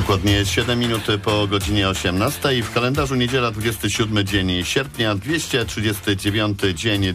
Dokładnie 7 minut po godzinie 18. W kalendarzu niedziela 27 dzień sierpnia, 239 dzień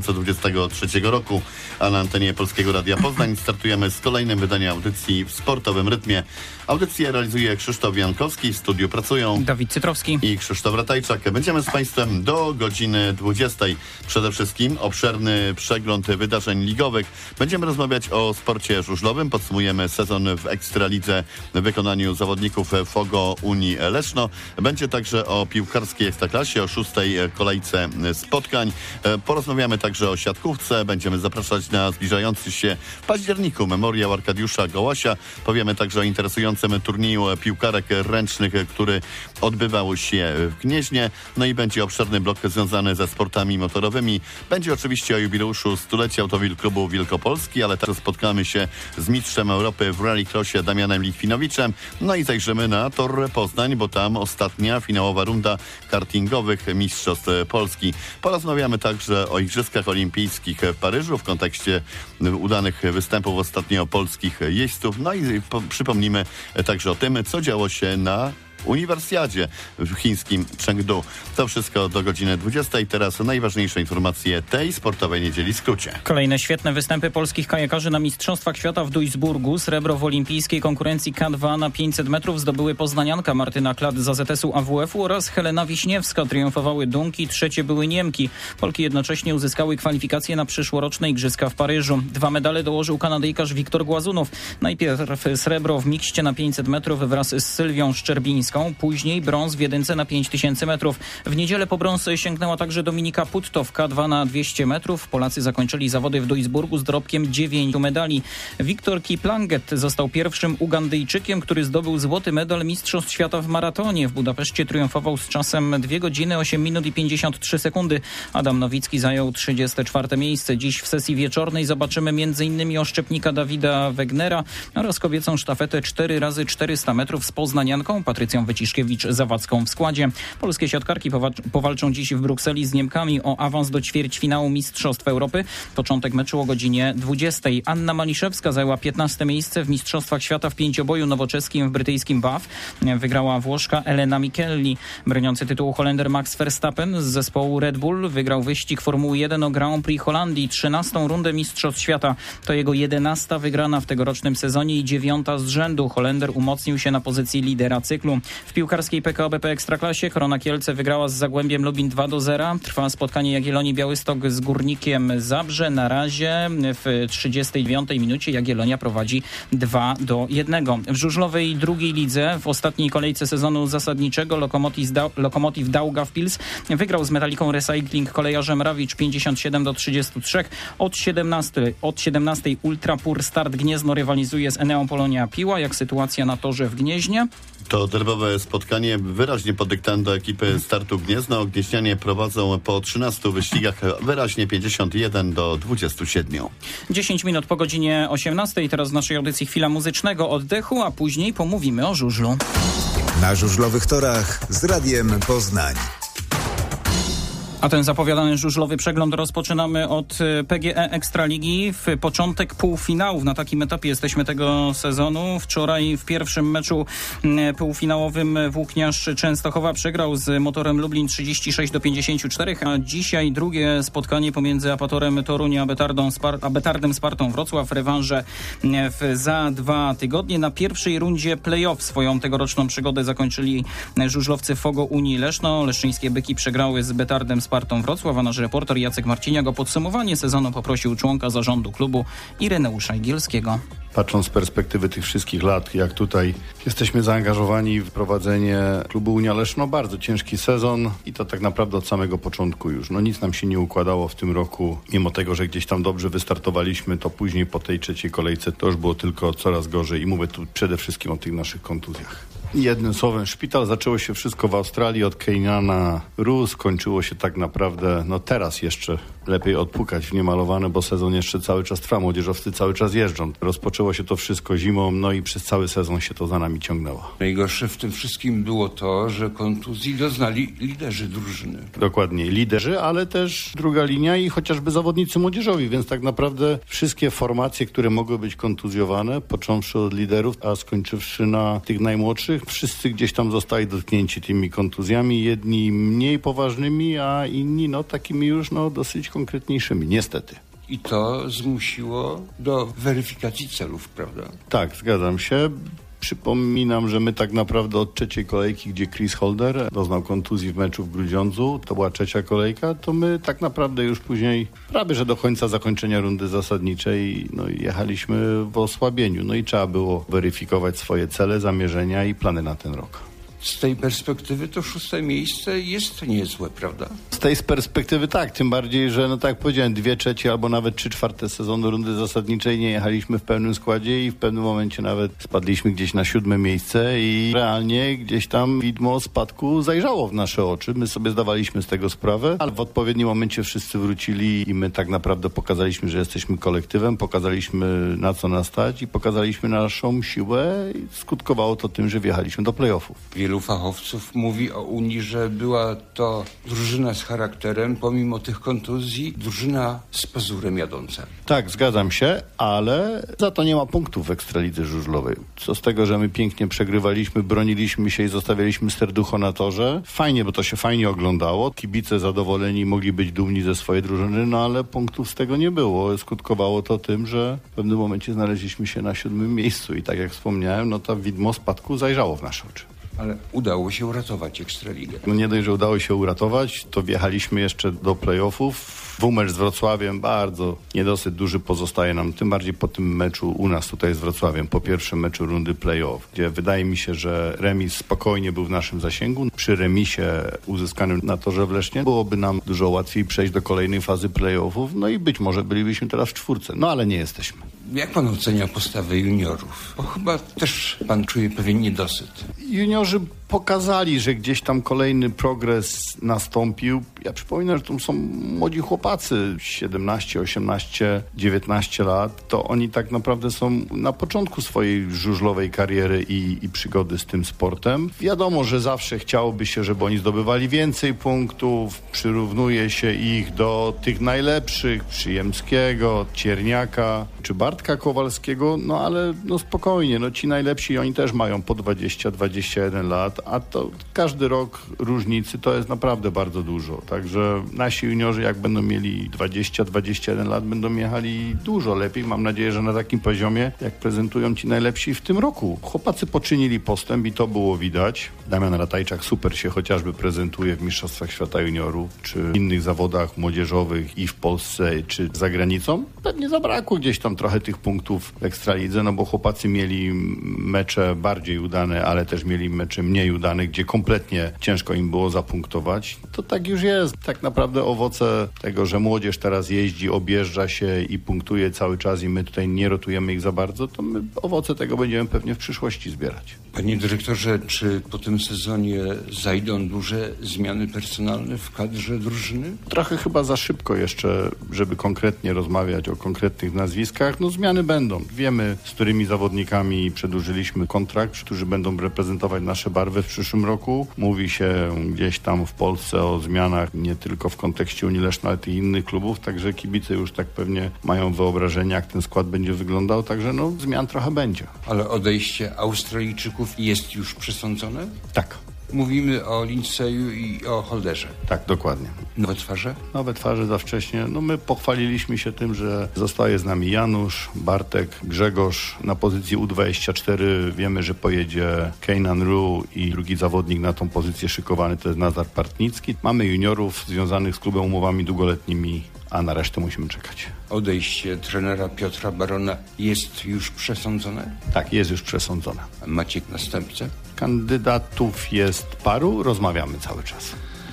2023 roku. A na antenie Polskiego Radia Poznań startujemy z kolejnym wydaniem audycji w sportowym rytmie. Audycję realizuje Krzysztof Jankowski, w studiu pracują Dawid Cytrowski i Krzysztof Ratajczak. Będziemy z Państwem do godziny 20. Przede wszystkim obszerny przegląd wydarzeń ligowych. Będziemy rozmawiać o sporcie żużlowym. Podsumujemy sezon w Ekstralidze w wykonaniu zawodników FOGO Unii Leszno. Będzie także o piłkarskiej Ekstraklasie, o 6. kolejce spotkań. Porozmawiamy także o siatkówce. Będziemy zapraszać na zbliżający się w październiku memoriał Arkadiusza Gołasia. Powiemy także o interesującym turnieju piłkarek ręcznych, który odbywał się w Gnieźnie. No i będzie obszerny blok związany ze sportami motorowymi. Będzie oczywiście o jubileuszu stulecia Automobil Klubu Wielkopolski, ale także spotkamy się z mistrzem Europy w rallycrossie Damianem Litwinowiczem. No i zajrzymy na Tor Poznań, bo tam ostatnia finałowa runda kartingowych Mistrzostw Polski. Porozmawiamy także o Igrzyskach Olimpijskich w Paryżu w kontekście udanych występów ostatnio polskich jeźdźców. No i przypomnimy także o tym, co działo się na Uniwersjadzie w chińskim Chengdu. To wszystko do godziny 20. Teraz najważniejsze informacje tej sportowej niedzieli w skrócie. Kolejne świetne występy polskich kajakarzy na Mistrzostwach Świata w Duisburgu. Srebro w olimpijskiej konkurencji K2 na 500 metrów zdobyły poznanianka Martyna Klat z AZS-u AWF-u oraz Helena Wiśniewska. Triumfowały Dunki, trzecie były Niemki. Polki jednocześnie uzyskały kwalifikacje na przyszłoroczne Igrzyska w Paryżu. 2 medale dołożył Kanadyjkarz Wiktor Głazunow. Najpierw srebro w mikście na 500 metrów wraz z Sylwią Szczerbińską. Później brąz w jedynce na 5000 metrów. W niedzielę po brąz sięgnęła także Dominika Putto w K2 na 200 metrów. Polacy zakończyli zawody w Duisburgu z dorobkiem 9 medali. Wiktor Kiplanget został pierwszym Ugandyjczykiem, który zdobył złoty medal Mistrzostw Świata w maratonie. W Budapeszcie triumfował z czasem 2 godziny 8 minut i 53 sekundy. Adam Nowicki zajął 34 miejsce. Dziś w sesji wieczornej zobaczymy m.in. oszczepnika Dawida Wegnera oraz kobiecą sztafetę 4x400 metrów z poznanianką Patrycją Wyciszkiewicz-Zawadzką w składzie. Polskie siatkarki powalczą dziś w Brukseli z Niemkami o awans do ćwierćfinału Mistrzostw Europy. Początek meczu o godzinie 20. Anna Maliszewska zajęła 15 miejsce w Mistrzostwach Świata w pięcioboju nowoczeskim w brytyjskim Bath. Wygrała Włoszka Elena Micheli. Broniący tytułu Holender Max Verstappen z zespołu Red Bull wygrał wyścig Formuły 1 o Grand Prix Holandii, 13. rundę Mistrzostw Świata. To jego 11. wygrana w tegorocznym sezonie i 9. z rzędu. Holender umocnił się na pozycji lidera cyklu. W piłkarskiej PKO BP Ekstraklasie Korona Kielce wygrała z Zagłębiem Lubin 2-0. Trwa spotkanie Jagiellonii Białystok z Górnikiem Zabrze. Na razie w 39 minucie Jagiellonia prowadzi 2-1. W żużlowej drugiej lidze w ostatniej kolejce sezonu zasadniczego Lokomotiv Daugavpils wygrał z Metaliką Recycling Kolejarzem Rawicz 57-33. Od 17 Ultra Pur Start Gniezno rywalizuje z Eneą Polonia Piła. Jak sytuacja na torze w Gnieźnie? To derbowe spotkanie wyraźnie pod dyktando ekipy Startu Gniezno. Gnieźnianie prowadzą po 13 wyścigach wyraźnie 51-27. 10 minut po godzinie 18. Teraz w naszej audycji chwila muzycznego oddechu, a później pomówimy o żużlu. Na żużlowych torach z Radiem Poznań. A ten zapowiadany żużlowy przegląd rozpoczynamy od PGE Ekstraligi. W początek półfinałów. Na takim etapie jesteśmy tego sezonu. Wczoraj w pierwszym meczu półfinałowym Włókniarz Częstochowa przegrał z Motorem Lublin 36-54, a dzisiaj drugie spotkanie pomiędzy Apatorem Toruń a Betardem Spartą Wrocław. Rewanże za 2 tygodnie. Na pierwszej rundzie play-off swoją tegoroczną przygodę zakończyli żużlowcy FOGO Unii Leszno. Leszczyńskie byki przegrały z Betardem Spartą Wrocław, a nasz reporter Jacek Marciniak o podsumowanie sezonu poprosił członka zarządu klubu Ireneusza Igielskiego. Patrząc z perspektywy tych wszystkich lat, jak tutaj jesteśmy zaangażowani w prowadzenie klubu Unia Leszno, bardzo ciężki sezon i to tak naprawdę od samego początku już. Nic nam się nie układało w tym roku, mimo tego, że gdzieś tam dobrze wystartowaliśmy, to później po tej trzeciej kolejce to już było tylko coraz gorzej i mówię tu przede wszystkim o tych naszych kontuzjach. Jednym słowem, szpital, zaczęło się wszystko w Australii, od Kenyana Rus, skończyło się tak naprawdę, teraz jeszcze lepiej odpukać w niemalowane, bo sezon jeszcze cały czas trwa, młodzieżowcy cały czas jeżdżą. Rozpoczęło się to wszystko zimą, no i przez cały sezon się to za nami ciągnęło. Najgorsze w tym wszystkim było to, że kontuzji doznali liderzy drużyny. Dokładnie, liderzy, ale też druga linia i chociażby zawodnicy młodzieżowi, więc tak naprawdę wszystkie formacje, które mogły być kontuzjowane, począwszy od liderów, a skończywszy na tych najmłodszych, wszyscy gdzieś tam zostali dotknięci tymi kontuzjami, jedni mniej poważnymi, a inni takimi już dosyć konkretniejszymi, niestety. I to zmusiło do weryfikacji celów, prawda? Tak, zgadzam się. Przypominam, że my tak naprawdę od trzeciej kolejki, gdzie Chris Holder doznał kontuzji w meczu w Grudziądzu, to była trzecia kolejka, to my tak naprawdę już później, prawie że do końca zakończenia rundy zasadniczej, jechaliśmy w osłabieniu. I trzeba było weryfikować swoje cele, zamierzenia i plany na ten rok. Z tej perspektywy to 6. miejsce jest niezłe, prawda? Z tej perspektywy tak, tym bardziej, że tak jak powiedziałem, 2/3 albo nawet 3/4 sezonu rundy zasadniczej nie jechaliśmy w pełnym składzie i w pewnym momencie nawet spadliśmy gdzieś na 7. miejsce i realnie gdzieś tam widmo spadku zajrzało w nasze oczy. My sobie zdawaliśmy z tego sprawę, ale w odpowiednim momencie wszyscy wrócili i my tak naprawdę pokazaliśmy, że jesteśmy kolektywem, pokazaliśmy na co nas stać i pokazaliśmy naszą siłę i skutkowało to tym, że wjechaliśmy do playoffów. Wielu fachowców mówi o Unii, że była to drużyna z charakterem, pomimo tych kontuzji, drużyna z pazurem jadąca. Tak, zgadzam się, ale za to nie ma punktów w Ekstralidze Żużlowej. Co z tego, że my pięknie przegrywaliśmy, broniliśmy się i zostawialiśmy serducho na torze. Fajnie, bo to się fajnie oglądało. Kibice zadowoleni mogli być dumni ze swojej drużyny, ale punktów z tego nie było. Skutkowało to tym, że w pewnym momencie znaleźliśmy się na 7. miejscu i tak jak wspomniałem, to widmo spadku zajrzało w nasze oczy. Ale udało się uratować Ekstraligę. Nie dość, że udało się uratować, to wjechaliśmy jeszcze do playoffów. Mecz z Wrocławiem bardzo niedosyt duży pozostaje nam, tym bardziej po tym meczu u nas tutaj z Wrocławiem, po pierwszym meczu rundy playoff, gdzie wydaje mi się, że remis spokojnie był w naszym zasięgu. Przy remisie uzyskanym na torze w Lesznie byłoby nam dużo łatwiej przejść do kolejnej fazy playoffów, i być może bylibyśmy teraz w 4, ale nie jesteśmy. Jak pan ocenia postawę juniorów? Bo chyba też pan czuje pewien niedosyt. Juniorzy pokazali, że gdzieś tam kolejny progres nastąpił. Ja przypominam, że to są młodzi chłopacy, 17, 18, 19 lat. To oni tak naprawdę są na początku swojej żużlowej kariery i przygody z tym sportem. Wiadomo, że zawsze chciałoby się, żeby oni zdobywali więcej punktów. Przyrównuje się ich do tych najlepszych, Przyjemskiego, Cierniaka czy Bartka Kowalskiego, ale spokojnie, ci najlepsi oni też mają po 20-21 lat, a to każdy rok różnicy to jest naprawdę bardzo dużo. Także nasi juniorzy, jak będą mieli 20-21 lat, będą jechali dużo lepiej. Mam nadzieję, że na takim poziomie, jak prezentują ci najlepsi w tym roku. Chłopacy poczynili postęp i to było widać. Damian Ratajczak super się chociażby prezentuje w Mistrzostwach Świata Juniorów, czy innych zawodach młodzieżowych i w Polsce, czy za granicą. Pewnie zabrakło gdzieś tam trochę tych punktów w Ekstralidze, bo chłopacy mieli mecze bardziej udane, ale też mieli mecze mniej udane, gdzie kompletnie ciężko im było zapunktować. To tak już jest. Tak naprawdę owoce tego, że młodzież teraz jeździ, objeżdża się i punktuje cały czas i my tutaj nie rotujemy ich za bardzo, to my owoce tego będziemy pewnie w przyszłości zbierać. Panie dyrektorze, czy po tym sezonie zajdą duże zmiany personalne w kadrze drużyny? Trochę chyba za szybko jeszcze, żeby konkretnie rozmawiać o konkretnych nazwiskach. Zmiany będą. Wiemy, z którymi zawodnikami przedłużyliśmy kontrakt, którzy będą reprezentować nasze barwy w przyszłym roku. Mówi się gdzieś tam w Polsce o zmianach nie tylko w kontekście Unii Leszna, ale i innych klubów, także kibice już tak pewnie mają wyobrażenie, jak ten skład będzie wyglądał, także zmian trochę będzie. Ale odejście Australijczyków jest już przesądzone? Tak. Mówimy o Lindsayu i o Holderze. Tak, dokładnie. Nowe twarze? Nowe twarze za wcześnie. My pochwaliliśmy się tym, że zostaje z nami Janusz, Bartek, Grzegorz. Na pozycji U24 wiemy, że pojedzie Kejnan Ru i drugi zawodnik na tą pozycję szykowany to jest Nazar Partnicki. Mamy juniorów związanych z klubem umowami długoletnimi, a na resztę musimy czekać. Odejście trenera Piotra Barona jest już przesądzone? Tak, jest już przesądzone. Macie następcę? Kandydatów jest paru, rozmawiamy cały czas.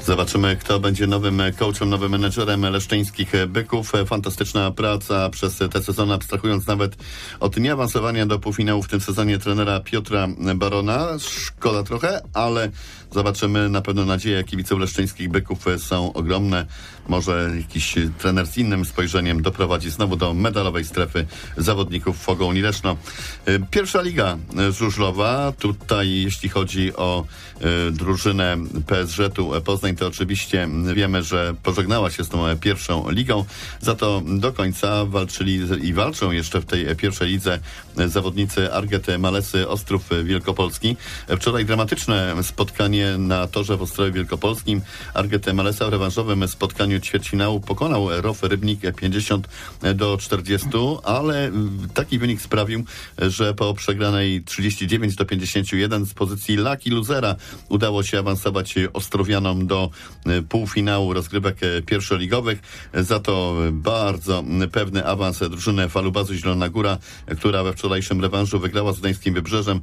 Zobaczymy, kto będzie nowym coachem, nowym menedżerem leszczyńskich Byków. Fantastyczna praca przez te sezony, abstrahując nawet od nieawansowania do półfinału w tym sezonie trenera Piotra Barona. Szkoda trochę, ale zobaczymy. Na pewno nadzieje kibiców leszczyńskich Byków są ogromne. Może jakiś trener z innym spojrzeniem doprowadzi znowu do medalowej strefy zawodników Fogołni Leszno. Pierwsza liga żużlowa. Tutaj jeśli chodzi o drużynę PSG-u Poznań, to oczywiście wiemy, że pożegnała się z tą pierwszą ligą. Za to do końca walczyli i walczą jeszcze w tej pierwszej lidze zawodnicy Arget Malesy Ostrów Wielkopolski. Wczoraj dramatyczne spotkanie na torze w Ostrowie Wielkopolskim. Arget Malesa w rewanżowym spotkaniu ćwierćfinału pokonał ROF Rybnik 50-40, ale taki wynik sprawił, że po przegranej 39-51 z pozycji lucky losera udało się awansować ostrowianom do półfinału rozgrywek pierwszoligowych. Za to bardzo pewny awans drużyny Falubazu Zielona Góra, która we wczorajszym rewanżu wygrała z Gdańskim Wybrzeżem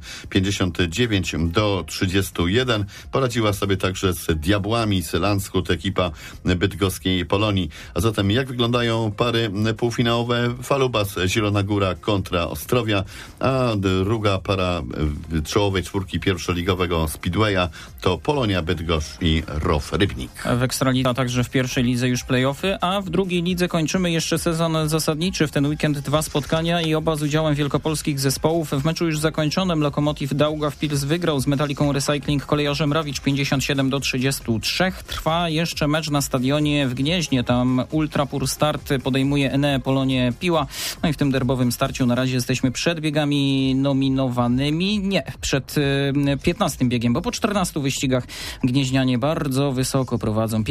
59-31. Poradziła sobie także z Diabłami z Landskut, ekipa bydgoskiej Polonii. A zatem jak wyglądają pary półfinałowe? Falubaz Zielona Góra kontra Ostrowia, a druga para czołowej czwórki pierwszoligowego Speedwaya to Polonia Bydgoszcz i ROF Rybnik. W Ekstralidze, a także w pierwszej lidze już play-offy, a w drugiej lidze kończymy jeszcze sezon zasadniczy. W ten weekend 2 spotkania i oba z udziałem wielkopolskich zespołów. W meczu już zakończonym Lokomotiv Daugavpils wygrał z Metaliką Recycling Kolejarzem Rawicz 57-33. Trwa jeszcze mecz na stadionie w Gnieźnie. Tam Ultra Pur Start podejmuje Enea Polonię Piła. No i w tym derbowym starciu na razie jesteśmy przed biegami nominowanymi. Nie, przed 15 biegiem, bo po 14 wyścigach gnieźnianie bardzo wysoko prowadzą.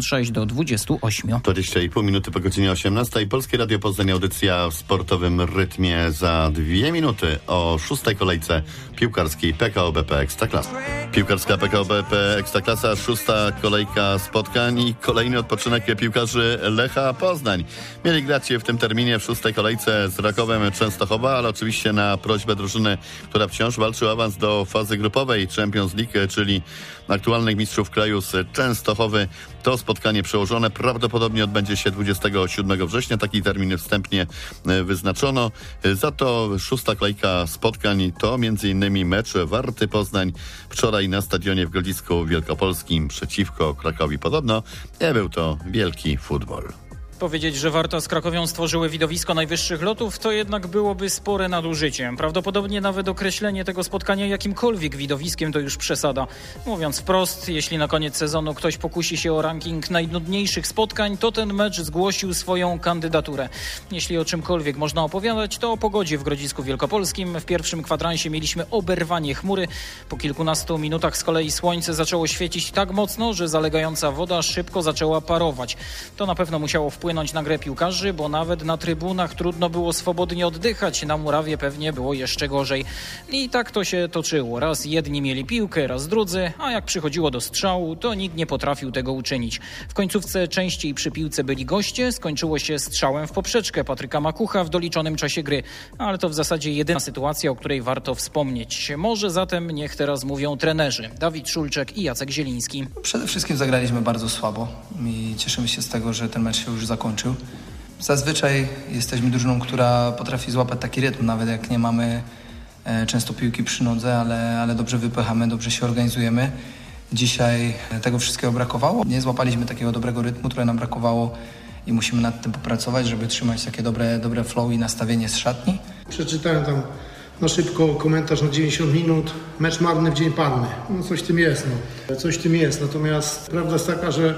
56-28. 20,5 minuty po godzinie 18. Polskie Radio Poznań, audycja w sportowym rytmie za 2 minuty o 6. kolejce piłkarskiej PKO BP Ekstraklasa. Piłkarska PKO BP Ekstraklasa, 6. kolejka spotkań i kolejny odpoczynek piłkarzy Lecha Poznań. Mieli grać w tym terminie w 6. kolejce z Rakowem Częstochowa, ale oczywiście na prośbę drużyny, która wciąż walczy o awans do fazy grupowej Champions League, czyli aktualnych mistrzów kraju z Częstochowy. To spotkanie przełożone prawdopodobnie odbędzie się 27 września. Taki termin wstępnie wyznaczono. Za to 6. kolejka spotkań to m.in. mecz Warty Poznań wczoraj na stadionie w Grodzisku Wielkopolskim przeciwko Krakowi. Podobno nie był to wielki futbol. Powiedzieć, że Warta z Krakowią stworzyły widowisko najwyższych lotów, to jednak byłoby spore nadużycie. Prawdopodobnie nawet określenie tego spotkania jakimkolwiek widowiskiem to już przesada. Mówiąc wprost, jeśli na koniec sezonu ktoś pokusi się o ranking najnudniejszych spotkań, to ten mecz zgłosił swoją kandydaturę. Jeśli o czymkolwiek można opowiadać, to o pogodzie w Grodzisku Wielkopolskim. W pierwszym kwadransie mieliśmy oberwanie chmury. Po kilkunastu minutach z kolei słońce zaczęło świecić tak mocno, że zalegająca woda szybko zaczęła parować. To na pewno musiało wpłynąć na grę piłkarzy, bo nawet na trybunach trudno było swobodnie oddychać. Na murawie pewnie było jeszcze gorzej. I tak to się toczyło. Raz jedni mieli piłkę, raz drudzy, a jak przychodziło do strzału, to nikt nie potrafił tego uczynić. W końcówce częściej przy piłce byli goście. Skończyło się strzałem w poprzeczkę Patryka Makucha w doliczonym czasie gry. Ale to w zasadzie jedyna sytuacja, o której warto wspomnieć. Może zatem niech teraz mówią trenerzy Dawid Szulczek i Jacek Zieliński. Przede wszystkim zagraliśmy bardzo słabo i cieszymy się z tego, że ten mecz się już zakończył. Zazwyczaj jesteśmy drużyną, która potrafi złapać taki rytm, nawet jak nie mamy często piłki przy nodze, ale dobrze wypychamy, dobrze się organizujemy. Dzisiaj tego wszystkiego brakowało. Nie złapaliśmy takiego dobrego rytmu, które nam brakowało i musimy nad tym popracować, żeby trzymać takie dobre flow i nastawienie z szatni. Przeczytałem tam na szybko komentarz na 90 minut. Mecz marny w dzień panny. No coś w tym jest. Coś w tym jest. Natomiast prawda jest taka, że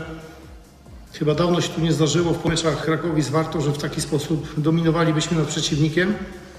chyba dawno się tu nie zdarzyło w meczach Krakowi z Wartą, że w taki sposób dominowalibyśmy nad przeciwnikiem,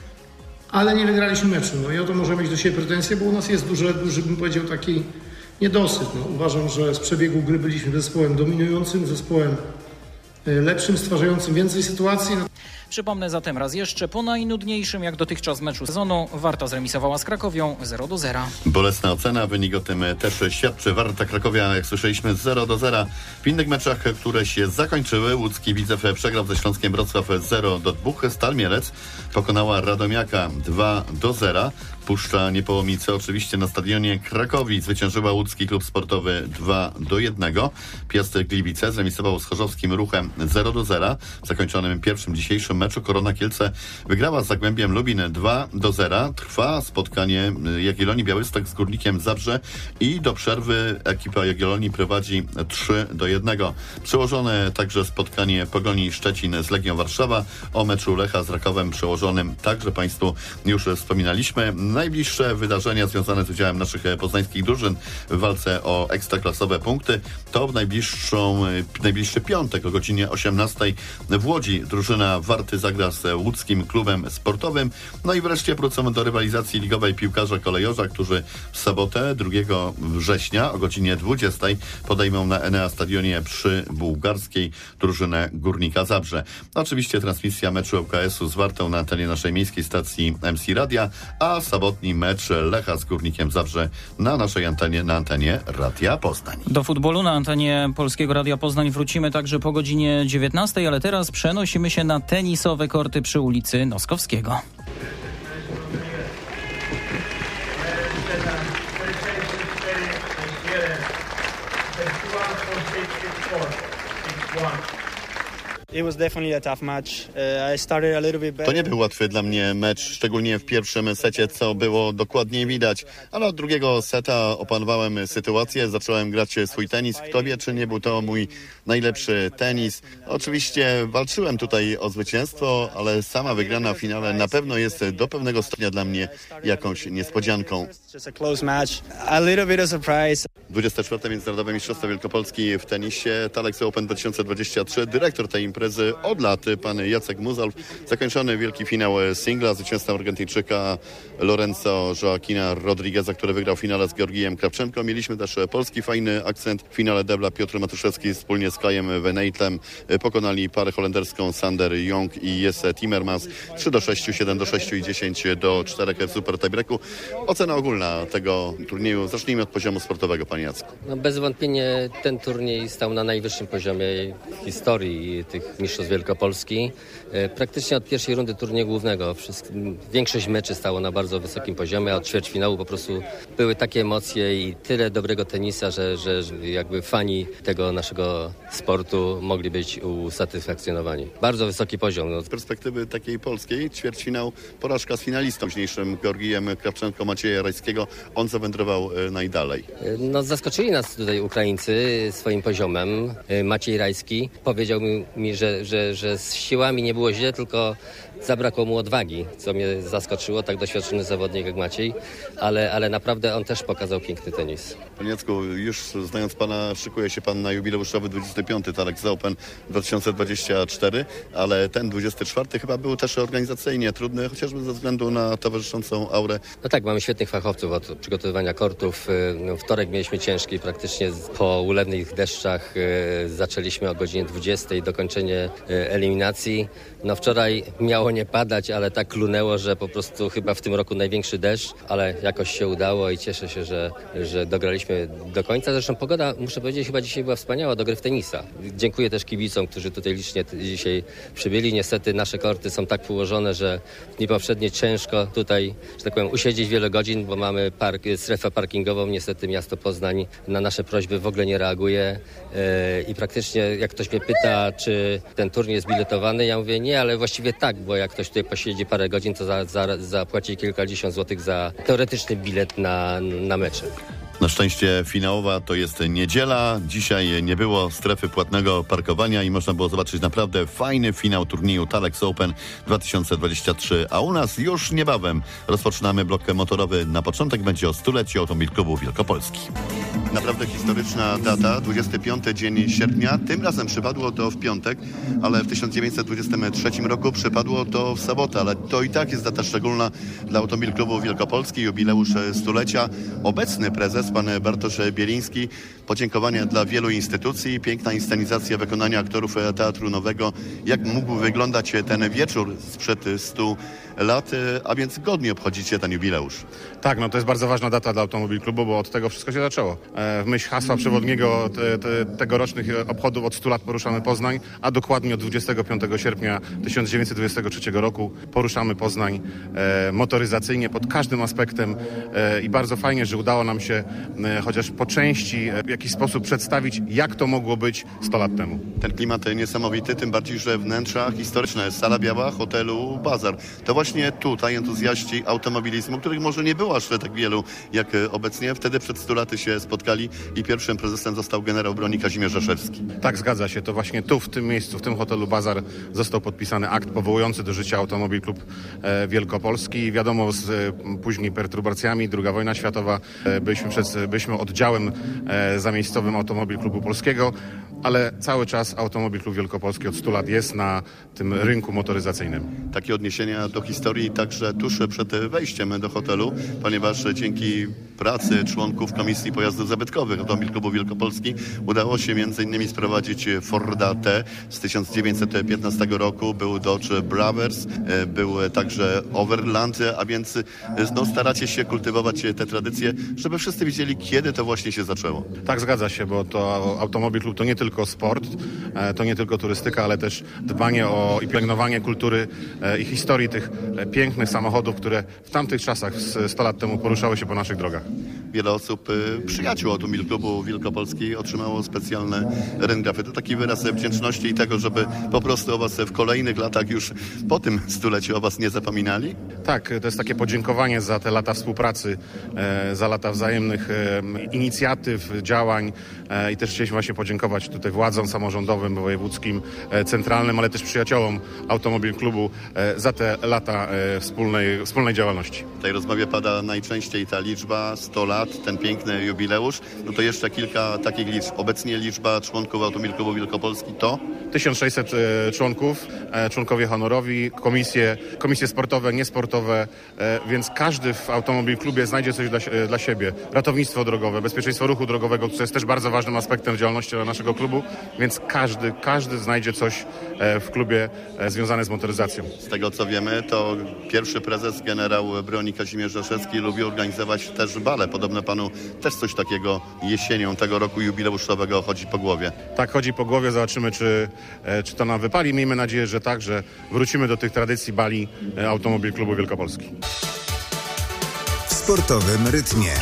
ale nie wygraliśmy meczu. No i o to możemy mieć do siebie pretensje, bo u nas jest duży, bym powiedział, taki niedosyt. No, uważam, że z przebiegu gry byliśmy zespołem dominującym, zespołem lepszym, stwarzającym więcej sytuacji. Przypomnę zatem raz jeszcze, po najnudniejszym jak dotychczas meczu sezonu Warta zremisowała z Krakowią 0-0. Bolesna ocena, wynik o tym też świadczy. Warta Krakowia, jak słyszeliśmy, 0-0. W innych meczach, które się zakończyły, łódzki Widzew przegrał ze Śląskiem Wrocław 0-2. Stal Mielec pokonała Radomiaka 2-0. Puszcza Niepołomice. Oczywiście na stadionie Krakowi zwyciężyła łódzki klub sportowy 2-1. Piast Gliwice zremisował z chorzowskim Ruchem 0-0. W zakończonym pierwszym dzisiejszym meczu Korona Kielce wygrała z Zagłębiem Lubin 2-0. Trwa spotkanie Jagiellonii Białystok z Górnikiem Zabrze i do przerwy ekipa Jagiellonii prowadzi 3-1. Przełożone także spotkanie Pogoni Szczecin z Legią Warszawa. O meczu Lecha z Rakowem przełożonym także Państwu już wspominaliśmy. Najbliższe wydarzenia związane z udziałem naszych poznańskich drużyn w walce o ekstraklasowe punkty to w najbliższy piątek o godzinie 18 w Łodzi. Drużyna Warty zagra z łódzkim klubem sportowym. No i wreszcie wrócimy do rywalizacji ligowej piłkarza kolejorza, którzy w sobotę 2 września o godzinie 20 podejmą na Enea Stadionie przy Bułgarskiej drużynę Górnika Zabrze. Oczywiście transmisja meczu ŁKS-u z Wartą na antenie naszej miejskiej stacji MC Radia, a sobotni mecz Lecha z Górnikiem Zabrze na naszej antenie, na antenie Radia Poznań. Do futbolu na antenie Polskiego Radia Poznań wrócimy także po godzinie 19, ale teraz przenosimy się na tenisowe korty przy ulicy Noskowskiego. To nie był łatwy dla mnie mecz, szczególnie w pierwszym secie, co było dokładnie widać, ale od drugiego seta opanowałem sytuację, zacząłem grać swój tenis. Kto wie, czy nie był to mój najlepszy tenis. Oczywiście walczyłem tutaj o zwycięstwo, ale sama wygrana w finale na pewno jest do pewnego stopnia dla mnie jakąś niespodzianką. 24. Międzynarodowe Mistrzostwa Wielkopolski w tenisie, Talex Open 2023. Dyrektor tej imprezy od lat, pan Jacek Muzalf. Zakończony wielki finał singla, zwycięstwa Argentyńczyka Lorenzo Joaquina Rodrigueza, który wygrał w finale z Georgijem Krawczenko. Mieliśmy też polski fajny akcent. W finale debla Piotr Matuszewski wspólnie z Kajem Weneitlem pokonali parę holenderską Sander Jong i Jesse Timmermans 3-6, 7-6 i 10-4 w super tiebreaku. Ocena ogólna tego turnieju. Zacznijmy od poziomu sportowego, panie Jacku. No bez wątpienia ten turniej stał na najwyższym poziomie w historii tych mistrzostw Wielkopolski. Praktycznie od pierwszej rundy turnieju głównego większość meczy stało na bardzo wysokim poziomie, a od ćwierćfinału po prostu były takie emocje i tyle dobrego tenisa, że jakby fani tego naszego sportu mogli być usatysfakcjonowani. Bardzo wysoki poziom. Z perspektywy takiej polskiej ćwierćfinał, porażka z finalistą dzisiejszym Georgijem Krawczenko Macieja Rajskiego. On zawędrował najdalej. No zaskoczyli nas tutaj Ukraińcy swoim poziomem. Maciej Rajski powiedział mi, że z siłami nie było źle, tylko zabrakło mu odwagi, co mnie zaskoczyło, tak doświadczony zawodnik jak Maciej, ale naprawdę on też pokazał piękny tenis. Panie Jacku, już znając pana, szykuje się pan na jubileuszowy 25. Talex Open 2024, ale ten 24 chyba był też organizacyjnie trudny, chociażby ze względu na towarzyszącą aurę. No tak, mamy świetnych fachowców od przygotowywania kortów. Wtorek mieliśmy ciężki, praktycznie po ulewnych deszczach zaczęliśmy o godzinie 20, dokończenie eliminacji. No wczoraj miało nie padać, ale tak klunęło, że po prostu chyba w tym roku największy deszcz, ale jakoś się udało i cieszę się, że dograliśmy do końca. Zresztą pogoda, muszę powiedzieć, chyba dzisiaj była wspaniała do gry w tenisa. Dziękuję też kibicom, którzy tutaj licznie dzisiaj przybyli. Niestety nasze korty są tak położone, że w dni poprzednie ciężko tutaj, że tak powiem, usiedzieć wiele godzin, bo mamy strefę parkingową. Niestety miasto Poznań na nasze prośby w ogóle nie reaguje i praktycznie jak ktoś mnie pyta, czy ten turniej jest biletowany, ja mówię nie, ale właściwie tak, bo jak ktoś tutaj posiedzi parę godzin, to zapłaci kilkadziesiąt złotych za teoretyczny bilet na mecze. Na szczęście finałowa to jest niedziela. Dzisiaj nie było strefy płatnego parkowania i można było zobaczyć naprawdę fajny finał turnieju Talex Open 2023. A u nas już niebawem rozpoczynamy blok motorowy. Na początek będzie o 100-leciu Automobil Klubu Wielkopolski. Naprawdę historyczna data, 25 dzień sierpnia. Tym razem przypadło to w piątek, ale w 1923 roku przypadło to w sobotę. Ale to i tak jest data szczególna dla Automobil Klubu Wielkopolski, jubileusz 100-lecia. Obecny prezes, pan Bartosz Bieliński, podziękowania dla wielu instytucji, piękna inscenizacja wykonania aktorów Teatru Nowego. Jak mógł wyglądać ten wieczór sprzed 100 lat, a więc godnie obchodzicie ten jubileusz. Tak, no to jest bardzo ważna data dla Automobil Klubu, bo od tego wszystko się zaczęło. W myśl hasła przewodniego tegorocznych obchodów od 100 lat poruszamy Poznań, a dokładnie od 25 sierpnia 1923 roku poruszamy Poznań motoryzacyjnie pod każdym aspektem i bardzo fajnie, że udało nam się chociaż po części w jakiś sposób przedstawić, jak to mogło być 100 lat temu. Ten klimat niesamowity, tym bardziej, że wnętrza historyczne, sala biała hotelu Bazar. To właśnie tutaj entuzjaści automobilizmu, których może nie było aż tak wielu jak obecnie, wtedy przed 100 laty się spotkali i pierwszym prezesem został generał broni Kazimierz Rzeszewski. Tak, zgadza się. To właśnie tu, w tym miejscu, w tym hotelu Bazar został podpisany akt powołujący do życia Automobil Klub Wielkopolski. Wiadomo, z później perturbacjami, II wojna światowa, byliśmy oddziałem zamiejscowym Automobil Klubu Polskiego, ale cały czas Automobil Klub Wielkopolski od 100 lat jest na tym rynku motoryzacyjnym. Takie odniesienia do historii także tuż przed wejściem do hotelu, ponieważ dzięki pracy członków Komisji Pojazdów Zabytkowych Automobil Klubu Wielkopolski udało się m.in. sprowadzić Forda T z 1915 roku, był Dodge Bravers, był także Overland, a więc staracie się kultywować te tradycje, żeby wszyscy wiedzieli, kiedy to właśnie się zaczęło. Tak, zgadza się, bo to Automobil Klub to nie tylko sport, to nie tylko turystyka, ale też dbanie o i pielęgnowanie kultury i historii tych pięknych samochodów, które w tamtych czasach 100 lat temu poruszały się po naszych drogach. Wiele osób, przyjaciół Automobil Klubu Wielkopolski otrzymało specjalne rentgrafy. To taki wyraz wdzięczności i tego, żeby po prostu o was w kolejnych latach już po tym stuleciu o was nie zapominali? Tak, to jest takie podziękowanie za te lata współpracy, za lata wzajemnych inicjatyw, działań i też chcieliśmy właśnie podziękować tutaj władzom samorządowym, wojewódzkim, centralnym, ale też przyjaciołom Automobil Klubu za te lata wspólnej działalności. W tej rozmowie pada najczęściej ta liczba 100 lat, ten piękny jubileusz. No to jeszcze kilka takich liczb. Obecnie liczba członków Automobil Klubu Wielkopolski to? 1600 członków, członkowie honorowi, komisje sportowe, niesportowe, więc każdy w Automobil Klubie znajdzie coś dla siebie. Ratownictwo drogowe, bezpieczeństwo ruchu drogowego, co jest też bardzo ważnym aspektem działalności naszego klubu, więc każdy znajdzie coś w klubie związane z motoryzacją. Z tego co wiemy, to pierwszy prezes generał broni Kazimierz Rzeszewski lubi organizować też bale. Podobno panu też coś takiego jesienią tego roku jubileuszowego chodzi po głowie. Tak, chodzi po głowie, zobaczymy czy to nam wypali. Miejmy nadzieję, że tak, że wrócimy do tych tradycji bali Automobil Klubu Wielkopolski. W sportowym rytmie.